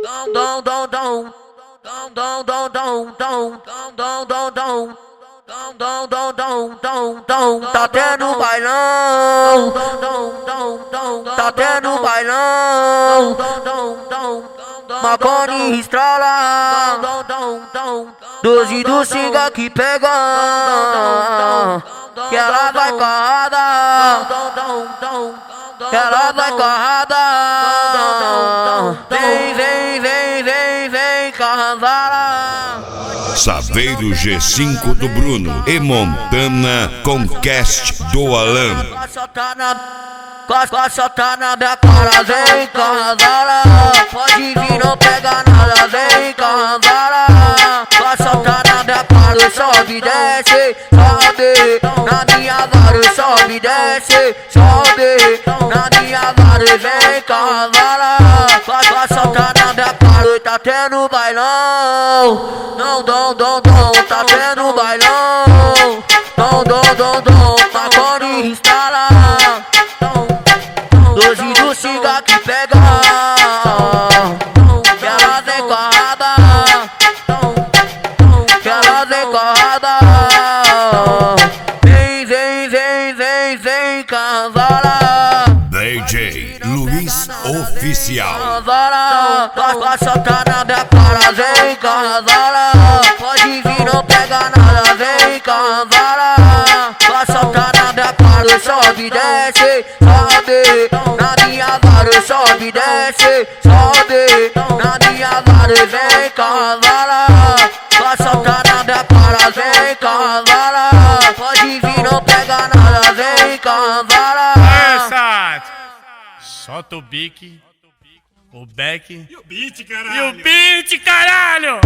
Tá tendo bailão, tá tendo bailão, Marconi estrala, 12 do Singa que pega, que ela vai carrada, que ela vai carrada. Vem, cavala. Saveiro G5 do Bruno e Montana com cast do Alan. Costa tá na minha cara, vem cavala. Pode vir, não pega nada, vem cavala. Costa tá na minha cara, sobe, desce, sobe. Na minha vara, sobe, desce, sobe. Na minha vara, vem cavala. Costa tá na minha cara, tá tendo bailão. Não, tá tendo bailão. Não, Marconi instala. 12 do Singa que pega, que ela vem carrada, que ela vem carrada. Vem, cavala. DJ Luiz Oficial. Cavala, costa tá na minha cara, vem cavala. Pode vir, não pega nada, vem cavala. Costa tá na minha cara, sobe, desce, sobe. Na minha vara, sobe, desce, sobe. Na minha vara, vem cavala. Costa tá na minha cara, vem cavala. Pode vir, não pega nada, vem cavala. Solta o bique, o beck e o beat, caralho. e o beat, caralho!